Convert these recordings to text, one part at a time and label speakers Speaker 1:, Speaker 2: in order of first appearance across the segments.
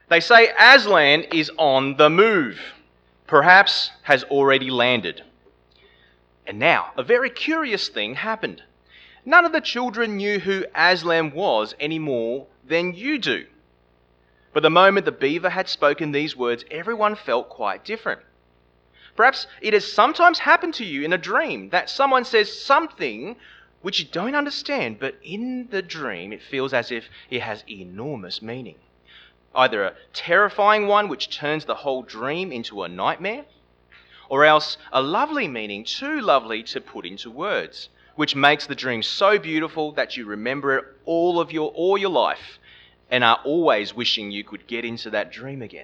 Speaker 1: They say Aslan is on the move, perhaps has already landed. And now, a very curious thing happened. None of the children knew who Aslan was any more than you do. But the moment the beaver had spoken these words, everyone felt quite different. Perhaps it has sometimes happened to you in a dream that someone says something which you don't understand, but in the dream it feels as if it has enormous meaning. Either a terrifying one which turns the whole dream into a nightmare, or else a lovely meaning too lovely to put into words, which makes the dream so beautiful that you remember it all your life and are always wishing you could get into that dream again.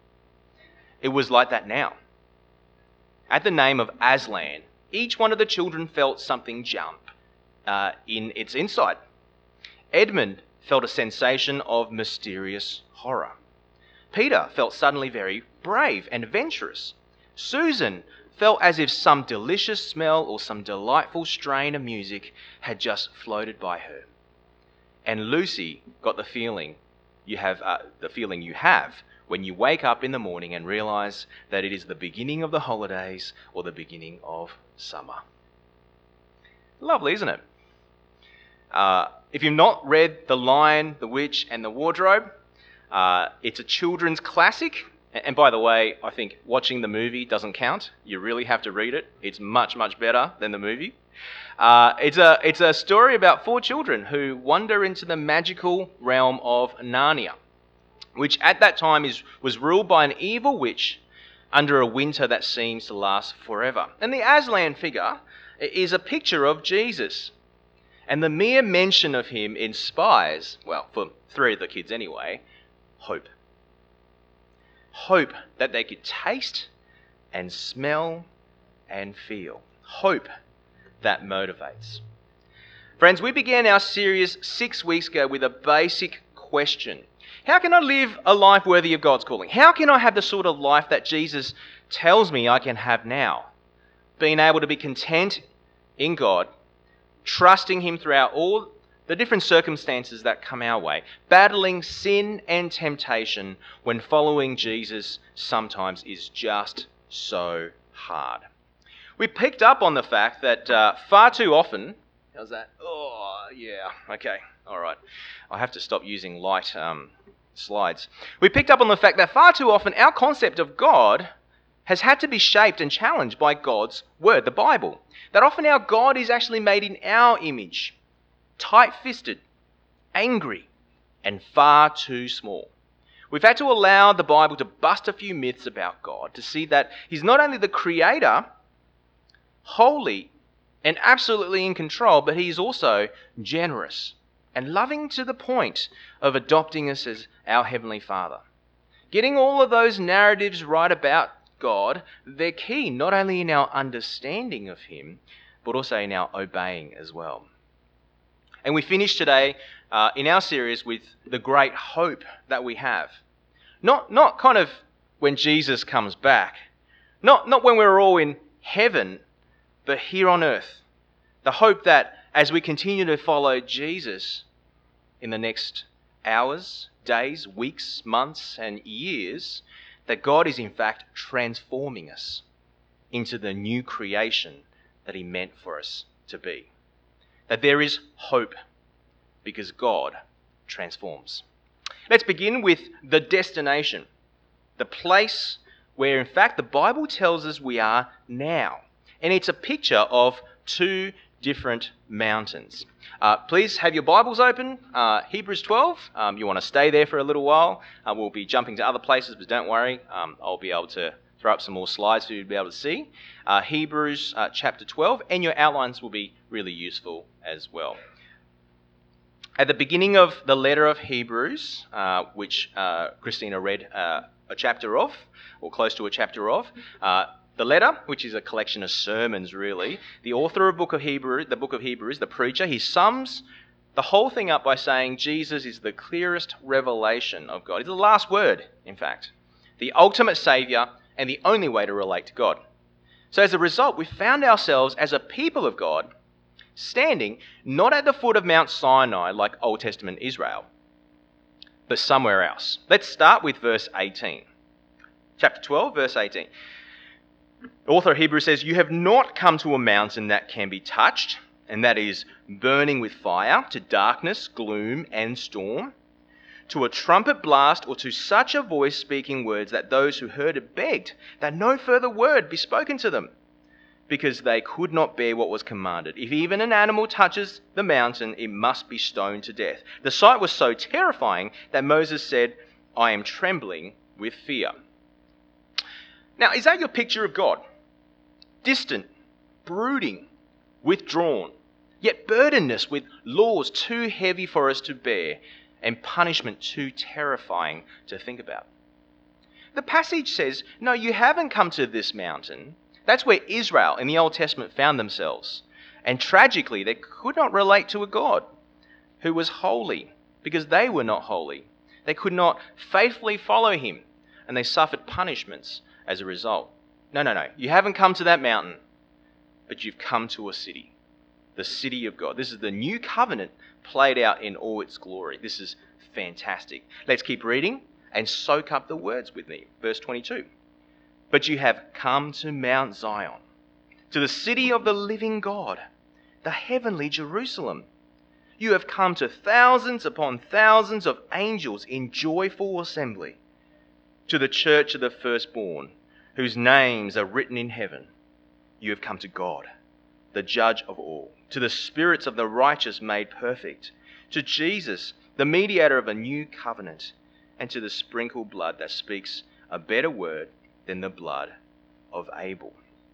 Speaker 1: It was like that now. At the name of Aslan, each one of the children felt something jump in its inside. Edmund felt a sensation of mysterious horror. Peter felt suddenly very brave and adventurous. Susan felt as if some delicious smell or some delightful strain of music had just floated by her. And Lucy got the feeling you have when you wake up in the morning and realize that it is the beginning of the holidays or the beginning of summer. Lovely, isn't it? If you've not read The Lion, the Witch and the Wardrobe, it's a children's classic. And by the way, I think watching the movie doesn't count. You really have to read it. It's much, much better than the movie. It's a story about 4 children who wander into the magical realm of Narnia, which at that time was ruled by an evil witch under a winter that seems to last forever. And the Aslan figure is a picture of Jesus. And the mere mention of him inspires, well, for 3 of the kids anyway, hope. Hope that they could taste and smell and feel. Hope that motivates. Friends, we began our series 6 weeks ago with a basic question. How can I live a life worthy of God's calling? How can I have the sort of life that Jesus tells me I can have now? Being able to be content in God, trusting Him throughout all the different circumstances that come our way, battling sin and temptation when following Jesus sometimes is just so hard. We picked up on the fact that far too often... How's that? Oh, yeah, okay, all right. I have to stop using light slides. We picked up on the fact that far too often our concept of God has had to be shaped and challenged by God's word, the Bible. That often our God is actually made in our image, tight-fisted, angry, and far too small. We've had to allow the Bible to bust a few myths about God, to see that He's not only the creator, holy, and absolutely in control, but He is also generous and loving to the point of adopting us as our Heavenly Father. Getting all of those narratives right about God, they're key not only in our understanding of Him, but also in our obeying as well. And we finish today in our series with the great hope that we have. Not kind of when Jesus comes back, not when we're all in heaven, but here on earth. The hope that as we continue to follow Jesus in the next hours, days, weeks, months, and years, that God is in fact transforming us into the new creation that He meant for us to be. That there is hope because God transforms. Let's begin with the destination, the place where in fact the Bible tells us we are now. And it's a picture of 2 different mountains. Please have your Bibles open, Hebrews 12. You want to stay there for a little while. We'll be jumping to other places, but don't worry. I'll be able to throw up some more slides for you to be able to see. Hebrews chapter 12, and your outlines will be really useful as well. At the beginning of the letter of Hebrews, which Christina read a chapter of, or close to a chapter of, the letter, which is a collection of sermons really, the author of the book of Hebrews, the preacher, he sums the whole thing up by saying Jesus is the clearest revelation of God. He's the last word, in fact. The ultimate saviour and the only way to relate to God. So as a result, we found ourselves as a people of God standing not at the foot of Mount Sinai like Old Testament Israel, but somewhere else. Let's start with verse 18. Chapter 12, verse 18. The author of Hebrews says, "You have not come to a mountain that can be touched, and that is burning with fire, to darkness, gloom, and storm, to a trumpet blast, or to such a voice speaking words that those who heard it begged that no further word be spoken to them, because they could not bear what was commanded. If even an animal touches the mountain, it must be stoned to death. The sight was so terrifying that Moses said, 'I am trembling with fear.'" Now, is that your picture of God? Distant, brooding, withdrawn, yet burdened us with laws too heavy for us to bear and punishment too terrifying to think about. The passage says, no, you haven't come to this mountain. That's where Israel in the Old Testament found themselves. And tragically, they could not relate to a God who was holy because they were not holy. They could not faithfully follow him, and they suffered punishments as a result. No. You haven't come to that mountain, but you've come to a city, the city of God. This is the new covenant played out in all its glory. This is fantastic. Let's keep reading and soak up the words with me. Verse 22. "But you have come to Mount Zion, to the city of the living God, the heavenly Jerusalem. You have come to thousands upon thousands of angels in joyful assembly, to the church of the firstborn, whose names are written in heaven. You have come to God, the judge of all, to the spirits of the righteous made perfect, to Jesus, the mediator of a new covenant, and to the sprinkled blood that speaks a better word than the blood of Abel."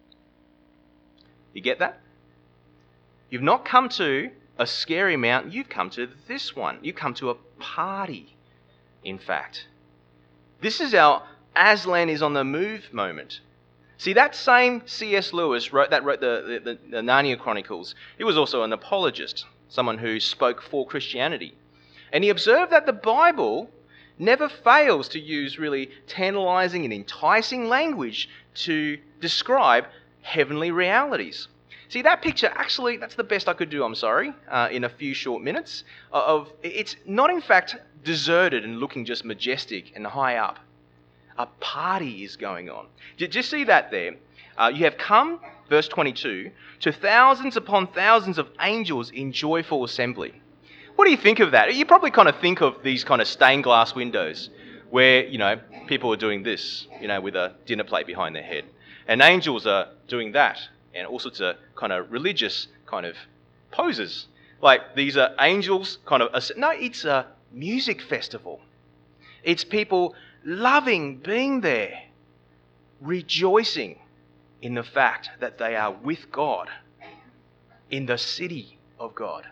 Speaker 1: You get that? You've not come to a scary mountain, you've come to this one. You've come to a party, in fact. This is our Aslan is on the move moment. See, that same C.S. Lewis wrote the Narnia Chronicles. He was also an apologist, someone who spoke for Christianity. And he observed that the Bible never fails to use really tantalizing and enticing language to describe heavenly realities. See, that picture, actually, that's the best I could do, I'm sorry, in a few short minutes. It's not, in fact, deserted and looking just majestic and high up. A party is going on. Did you see that there? You have come, verse 22, to thousands upon thousands of angels in joyful assembly. What do you think of that? You probably kind of think of these kind of stained glass windows where, people are doing this, with a dinner plate behind their head. And angels are doing that, and all sorts of kind of religious kind of poses. Like, these are angels kind of... No, it's a music festival. It's people loving being there, rejoicing in the fact that they are with God in the city of God.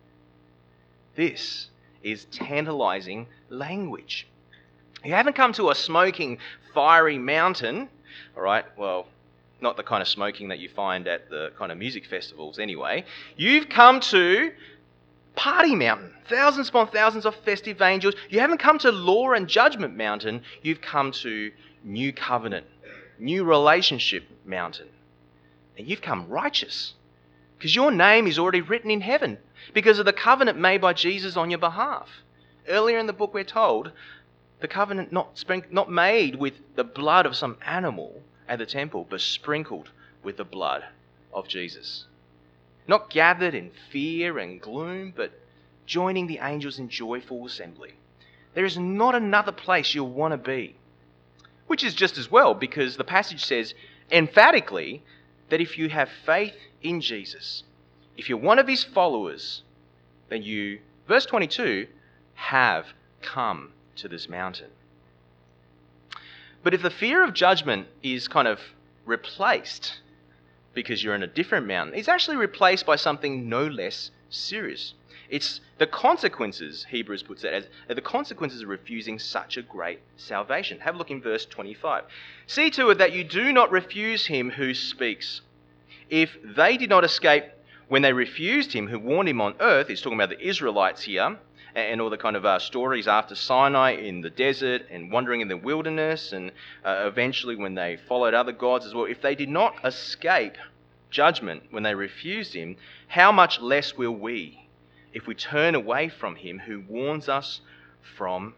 Speaker 1: This is tantalizing language. You haven't come to a smoking, fiery mountain, all right? Well, not the kind of smoking that you find at the kind of music festivals anyway. You've come to Party Mountain, thousands upon thousands of festive angels. You haven't come to Law and Judgment Mountain. You've come to New Covenant, New Relationship Mountain. And you've come righteous because your name is already written in heaven because of the covenant made by Jesus on your behalf. Earlier in the book we're told the covenant not made with the blood of some animal at the temple, but sprinkled with the blood of Jesus. Not gathered in fear and gloom, but joining the angels in joyful assembly. There is not another place you'll want to be. Which is just as well, because the passage says emphatically that if you have faith in Jesus, if you're one of his followers, then you, verse 22, have come to this mountain. But if the fear of judgment is kind of replaced because you're in a different mountain, it's actually replaced by something no less serious. It's the consequences, Hebrews puts it as, the consequences of refusing such a great salvation. Have a look in verse 25. "See to it that you do not refuse him who speaks. If they did not escape when they refused him who warned him on earth," he's talking about the Israelites here, and all the kind of stories after Sinai in the desert and wandering in the wilderness, and eventually when they followed other gods as well. If they did not escape judgment when they refused him, how much less will we if we turn away from him who warns us from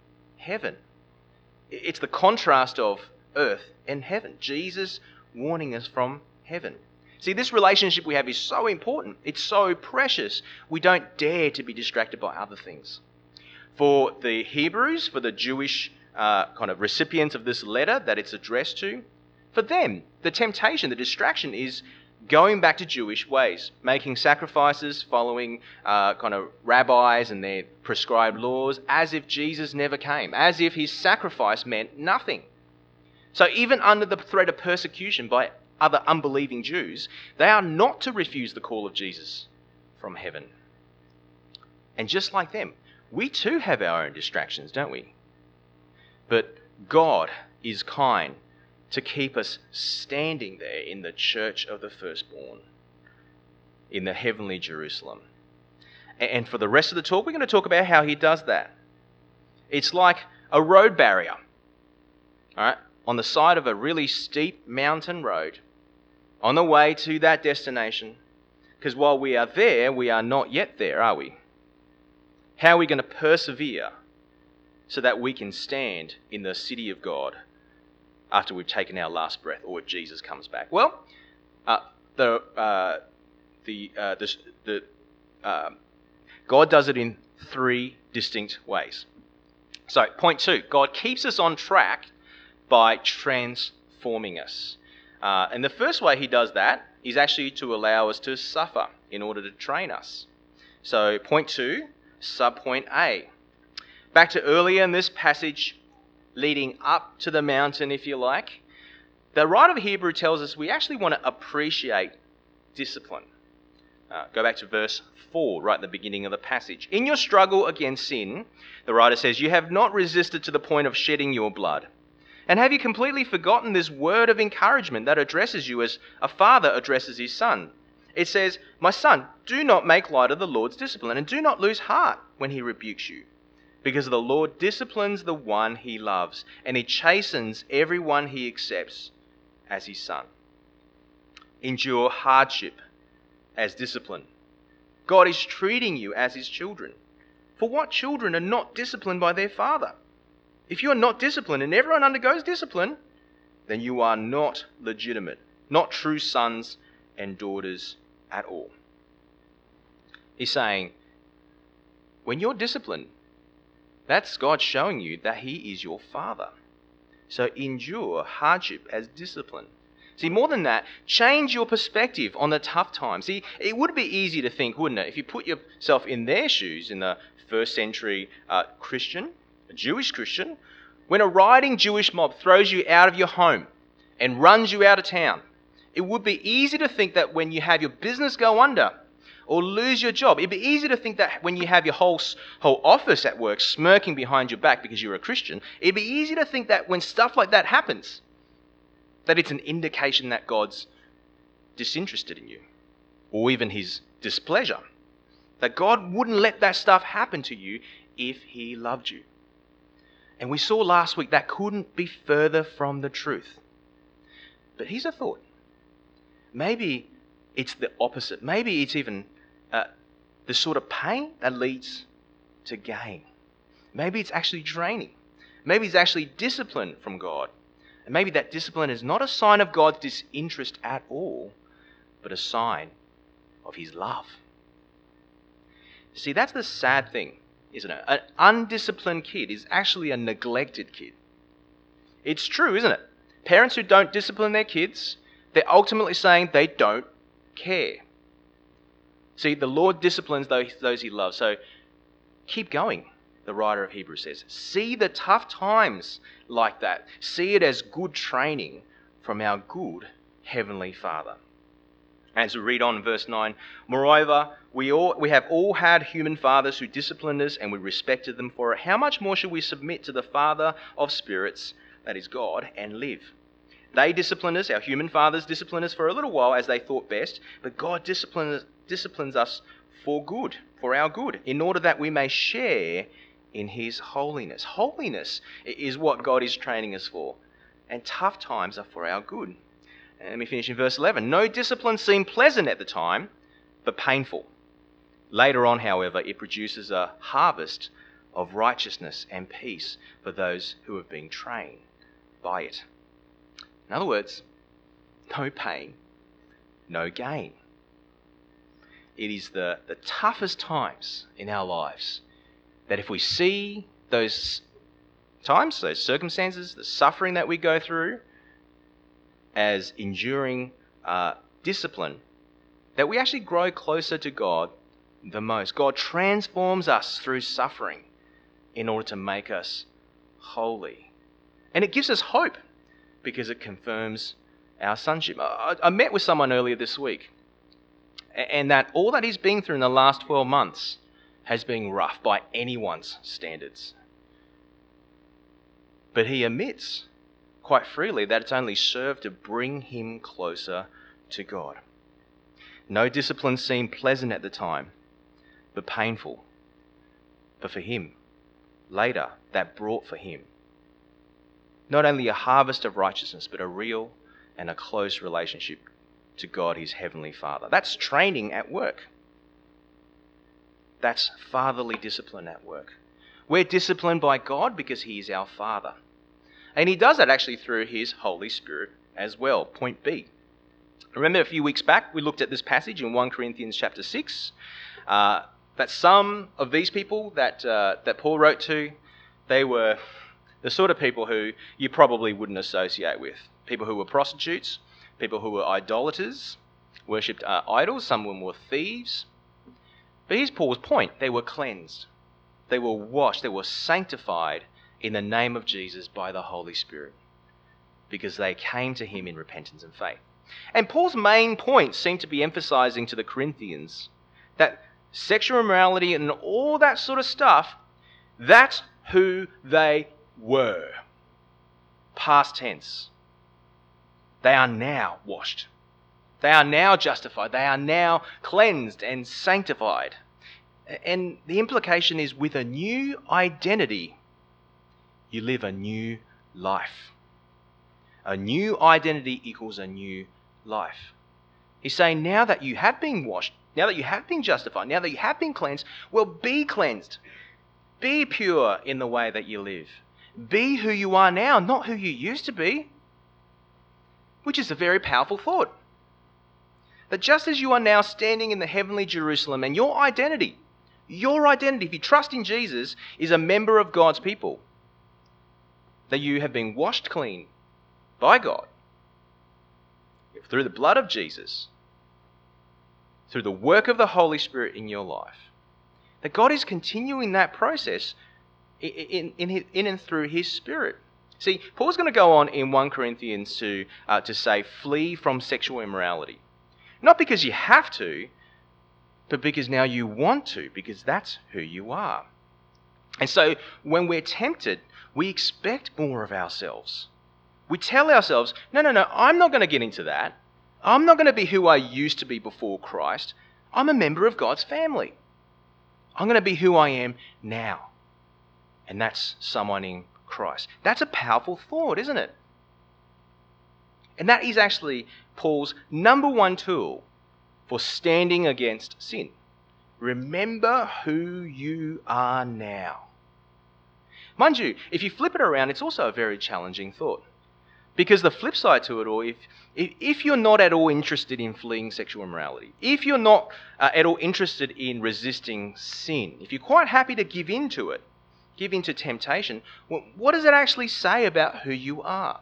Speaker 1: heaven. It's the contrast of earth and heaven. Jesus warning us from heaven. See, this relationship we have is so important. It's so precious. We don't dare to be distracted by other things. For the Hebrews, for the Jewish kind of recipients of this letter that it's addressed to, for them, the temptation, the distraction is going back to Jewish ways, making sacrifices, following kind of rabbis and their prescribed laws, as if Jesus never came, as if his sacrifice meant nothing. So even under the threat of persecution by other unbelieving Jews, they are not to refuse the call of Jesus from heaven. And just like them, we too have our own distractions, don't we? But God is kind to keep us standing there in the church of the firstborn, in the heavenly Jerusalem. And for the rest of the talk, we're going to talk about how he does that. It's like a road barrier, all right, on the side of a really steep mountain road, on the way to that destination. Because while we are there, we are not yet there, are we? How are we going to persevere so that we can stand in the city of God after we've taken our last breath, or if Jesus comes back? Well, God does it in three distinct ways. So, point 2, God keeps us on track by transforming us. And the first way he does that is actually to allow us to suffer in order to train us. So, point 2, subpoint A. Back to earlier in this passage, leading up to the mountain, if you like, the writer of Hebrew tells us we actually want to appreciate discipline. Go back to verse 4, right at the beginning of the passage. In your struggle against sin, the writer says, you have not resisted to the point of shedding your blood. And have you completely forgotten this word of encouragement that addresses you as a father addresses his son? It says, my son, do not make light of the Lord's discipline, and do not lose heart when he rebukes you. Because the Lord disciplines the one he loves, and he chastens everyone he accepts as his son. Endure hardship as discipline. God is treating you as his children. For what children are not disciplined by their father? If you are not disciplined, and everyone undergoes discipline, then you are not legitimate, not true sons and daughters at all. He's saying, when you're disciplined, that's God showing you that he is your father. So endure hardship as discipline. See, more than that, change your perspective on the tough times. See, it would be easy to think, wouldn't it, if you put yourself in their shoes, in the first century Christian, a Jewish Christian, when a rioting Jewish mob throws you out of your home and runs you out of town, it would be easy to think that when you have your business go under or lose your job, it'd be easy to think that when you have your whole office at work smirking behind your back because you're a Christian, it'd be easy to think that when stuff like that happens, that it's an indication that God's disinterested in you, or even his displeasure. That God wouldn't let that stuff happen to you if he loved you. And we saw last week that couldn't be further from the truth. But here's a thought. Maybe it's the opposite. Maybe it's even the sort of pain that leads to gain. Maybe it's actually draining. Maybe it's actually discipline from God. And maybe that discipline is not a sign of God's disinterest at all, but a sign of his love. See, that's the sad thing, isn't it? An undisciplined kid is actually a neglected kid. It's true, isn't it? Parents who don't discipline their kids, they're ultimately saying they don't care. See, the Lord disciplines those he loves. So keep going, the writer of Hebrews says. See the tough times like that. See it as good training from our good Heavenly Father. As we read on in verse 9, moreover, we have all had human fathers who disciplined us, and we respected them for it. How much more should we submit to the Father of spirits, that is God, and live? They disciplined us, our human fathers disciplined us for a little while as they thought best, but God disciplines us for good, for our good, in order that we may share in his holiness. Holiness is what God is training us for, and tough times are for our good. And let me finish in verse 11. No discipline seemed pleasant at the time, but painful. Later on, however, it produces a harvest of righteousness and peace for those who have been trained by it. In other words, no pain, no gain. It is the toughest times in our lives that if we see those times, those circumstances, the suffering that we go through as enduring discipline, that we actually grow closer to God the most. God transforms us through suffering in order to make us holy. And it gives us hope because it confirms our sonship. I met with someone earlier this week, and that all that he's been through in the last 12 months has been rough by anyone's standards. But he admits quite freely that it's only served to bring him closer to God. No discipline seemed pleasant at the time, but painful. But for him, later, that brought for him not only a harvest of righteousness, but a real and a close relationship to God, his heavenly Father. That's training at work. That's fatherly discipline at work. We're disciplined by God because he is our Father. And he does that actually through his Holy Spirit as well. Point B. Remember a few weeks back we looked at this passage in 1 Corinthians chapter 6, that some of these people that Paul wrote to, they were the sort of people who you probably wouldn't associate with. People who were prostitutes, people who were idolaters, worshipped idols, some of them were thieves. But here's Paul's point. They were cleansed. They were washed. They were sanctified in the name of Jesus by the Holy Spirit because they came to him in repentance and faith. And Paul's main point seemed to be emphasizing to the Corinthians that sexual immorality and all that sort of stuff, that's who they were. Past tense. They are now washed. They are now justified. They are now cleansed and sanctified. And the implication is with a new identity, you live a new life. A new identity equals a new life. He's saying now that you have been washed, now that you have been justified, now that you have been cleansed, well, be cleansed. Be pure in the way that you live. Be who you are now, not who you used to be. Which is a very powerful thought. That just as you are now standing in the heavenly Jerusalem and your identity, if you trust in Jesus, is a member of God's people, that you have been washed clean by God through the blood of Jesus, through the work of the Holy Spirit in your life, that God is continuing that process in and through his Spirit. See, Paul's going to go on in 1 Corinthians to say, flee from sexual immorality. Not because you have to, but because now you want to, because that's who you are. And so when we're tempted, we expect more of ourselves. We tell ourselves, no, I'm not going to get into that. I'm not going to be who I used to be before Christ. I'm a member of God's family. I'm going to be who I am now. And that's someone in Christ. That's a powerful thought, isn't it? And that is actually Paul's number one tool for standing against sin. Remember who you are now. Mind you, if you flip it around, it's also a very challenging thought. Because the flip side to it all, if you're not at all interested in fleeing sexual immorality, if you're not at all interested in resisting sin, if you're quite happy to give in to it, give in to temptation, well, what does it actually say about who you are?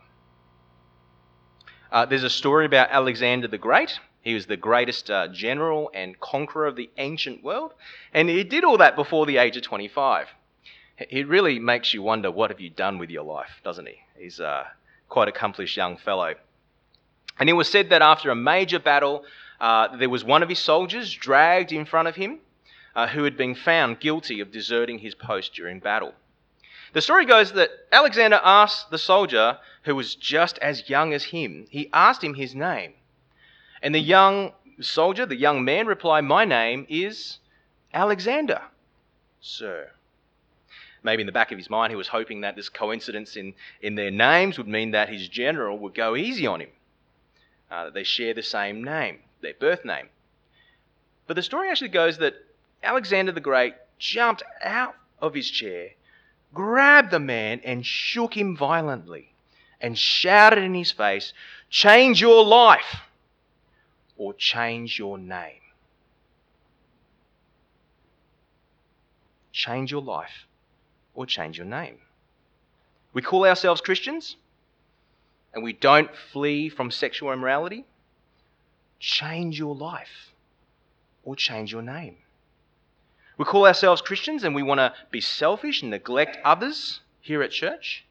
Speaker 1: There's a story about Alexander the Great. He was the greatest general and conqueror of the ancient world, and he did all that before the age of 25. It really makes you wonder, what have you done with your life, doesn't he? He's quite accomplished young fellow. And it was said that after a major battle, there was one of his soldiers dragged in front of him who had been found guilty of deserting his post during battle. The story goes that Alexander asked the soldier, who was just as young as him, he asked him his name. And the young soldier, the young man, replied, "My name is Alexander, sir." Maybe in the back of his mind he was hoping that this coincidence in their names would mean that his general would go easy on him. That they share the same name, their birth name. But the story actually goes that Alexander the Great jumped out of his chair, grabbed the man and shook him violently and shouted in his face, "Change your life or change your name." Change your life or change your name. We call ourselves Christians and we don't flee from sexual immorality. Change your life or change your name. We call ourselves Christians and we want to be selfish and neglect others here at church.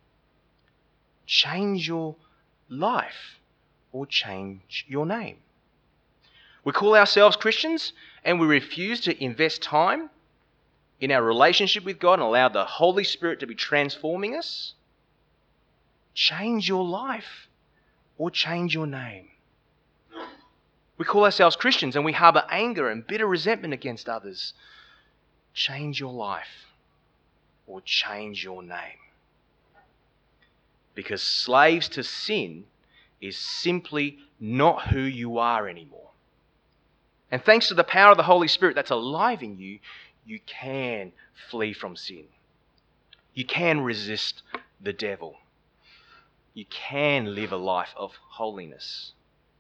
Speaker 1: Change your life or change your name. We call ourselves Christians and we refuse to invest time in our relationship with God and allow the Holy Spirit to be transforming us. Change your life or change your name. We call ourselves Christians and we harbour anger and bitter resentment against others. Change your life or change your name. Because slaves to sin is simply not who you are anymore. And thanks to the power of the Holy Spirit that's alive in you, you can flee from sin. You can resist the devil. You can live a life of holiness.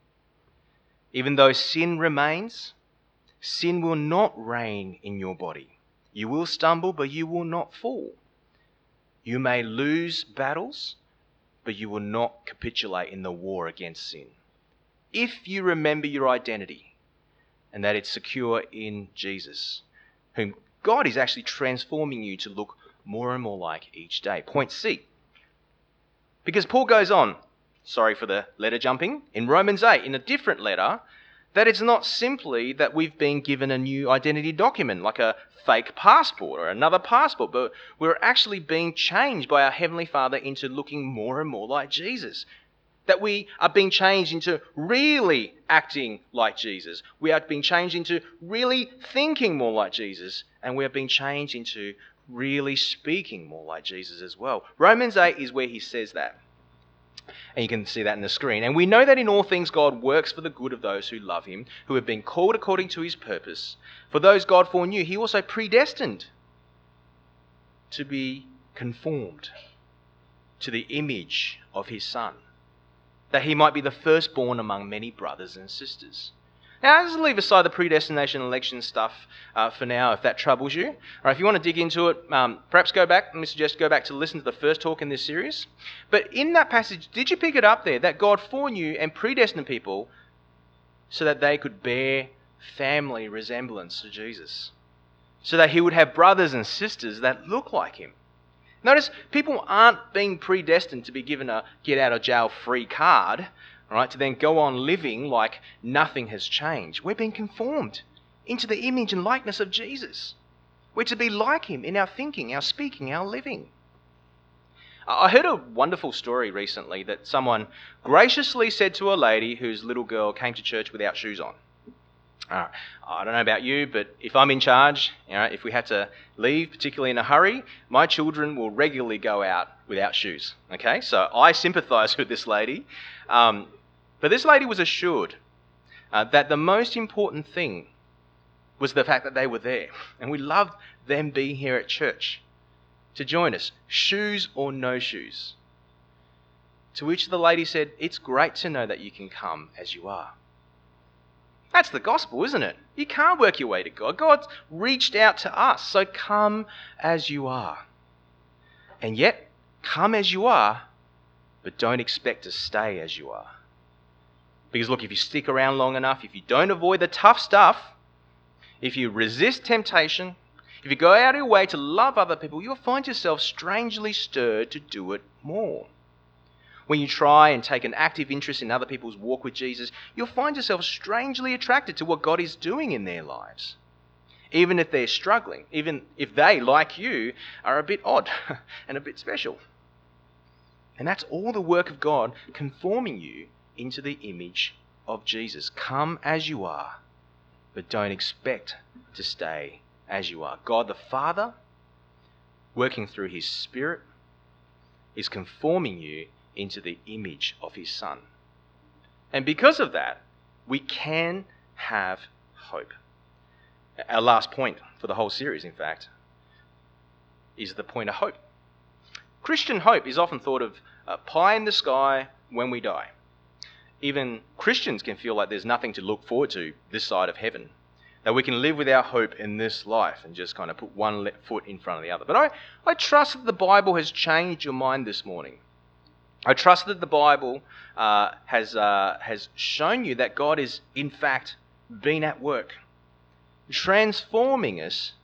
Speaker 1: Even though sin remains, sin will not reign in your body. You will stumble, but you will not fall. You may lose battles, but you will not capitulate in the war against sin. If you remember your identity and that it's secure in Jesus, whom God is actually transforming you to look more and more like each day. Point C. Because Paul goes on, sorry for the letter jumping, in Romans 8, in a different letter, that it's not simply that we've been given a new identity document, like a fake passport or another passport, but we're actually being changed by our Heavenly Father into looking more and more like Jesus. That we are being changed into really acting like Jesus. We are being changed into really thinking more like Jesus. And we are being changed into really speaking more like Jesus as well. Romans 8 is where he says that. And you can see that in the screen. And we know that in all things God works for the good of those who love him, who have been called according to his purpose. For those God foreknew, he also predestined to be conformed to the image of his Son, that he might be the firstborn among many brothers and sisters. Now, let's leave aside the predestination and election stuff for now, if that troubles you. Or if you want to dig into it, perhaps go back. Let me suggest go back to listen to the first talk in this series. But in that passage, did you pick it up there that God foreknew and predestined people so that they could bear family resemblance to Jesus? So that he would have brothers and sisters that look like him. Notice, people aren't being predestined to be given a get-out-of-jail-free card, right, to then go on living like nothing has changed. We're being conformed into the image and likeness of Jesus. We're to be like him in our thinking, our speaking, our living. I heard a wonderful story recently that someone graciously said to a lady whose little girl came to church without shoes on. I don't know about you, but if I'm in charge, if we had to leave, particularly in a hurry, my children will regularly go out without shoes. Okay, so I sympathise with this lady. But this lady was assured that the most important thing was the fact that they were there. And we loved them being here at church to join us, shoes or no shoes. To which the lady said, "It's great to know that you can come as you are." That's the gospel, isn't it? You can't work your way to God. God's reached out to us, so come as you are. And yet, come as you are, but don't expect to stay as you are. Because look, if you stick around long enough, if you don't avoid the tough stuff, if you resist temptation, if you go out of your way to love other people, you'll find yourself strangely stirred to do it more. When you try and take an active interest in other people's walk with Jesus, you'll find yourself strangely attracted to what God is doing in their lives. Even if they're struggling, even if they, like you, are a bit odd and a bit special. And that's all the work of God conforming you into the image of Jesus. Come as you are, but don't expect to stay as you are. God the Father, working through his Spirit, is conforming you into the image of his Son. And because of that, we can have hope. Our last point for the whole series, in fact. is the point of hope. Christian hope is often thought of pie in the sky when we die. Even Christians can feel like there's nothing to look forward to this side of heaven, that we can live with our hope in this life and just kind of put one foot in front of the other. But I trust that the Bible has changed your mind this morning. I trust that the Bible has shown you that God is, in fact, been at work, transforming us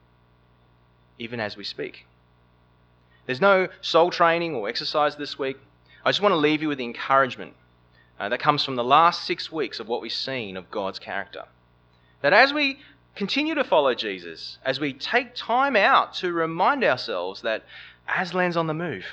Speaker 1: even as we speak. There's no soul training or exercise this week. I just want to leave you with the encouragement that comes from the last 6 weeks of what we've seen of God's character. That as we continue to follow Jesus, as we take time out to remind ourselves that Aslan's on the move,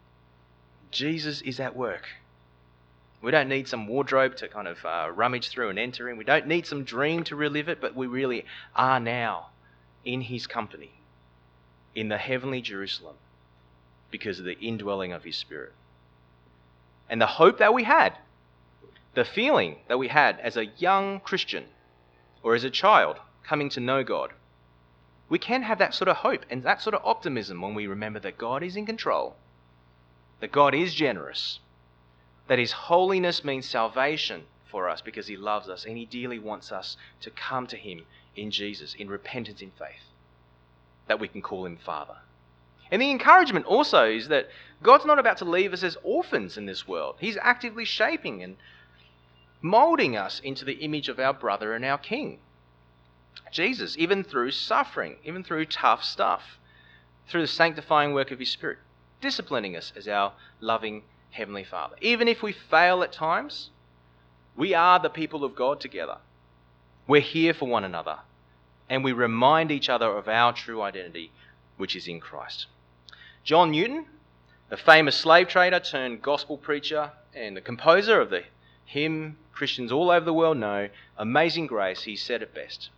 Speaker 1: Jesus is at work. We don't need some wardrobe to kind of rummage through and enter in. We don't need some dream to relive it, but we really are now in his company, in the heavenly Jerusalem, because of the indwelling of his Spirit. And the hope that we had, the feeling that we had as a young Christian or as a child coming to know God, we can have that sort of hope and that sort of optimism when we remember that God is in control, that God is generous, that his holiness means salvation for us because he loves us and he dearly wants us to come to him in Jesus, in repentance, in faith, that we can call him Father. And the encouragement also is that God's not about to leave us as orphans in this world. He's actively shaping and molding us into the image of our brother and our King, Jesus, even through suffering, even through tough stuff, through the sanctifying work of his Spirit, disciplining us as our loving Heavenly Father. Even if we fail at times, we are the people of God together. We're here for one another, and we remind each other of our true identity, which is in Christ. John Newton, the famous slave trader turned gospel preacher and the composer of the hymn Christians all over the world know, Amazing Grace, he said it best.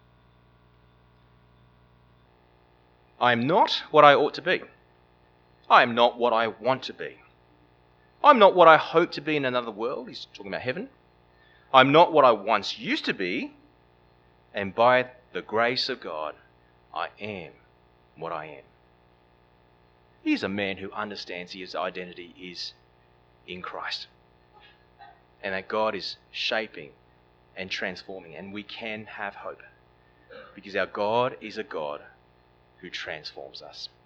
Speaker 1: I am not what I ought to be. I am not what I want to be. I'm not what I hope to be in another world. He's talking about heaven. I'm not what I once used to be. And by the grace of God, I am what I am. He's a man who understands his identity is in Christ, and that God is shaping and transforming, and we can have hope because our God is a God who transforms us.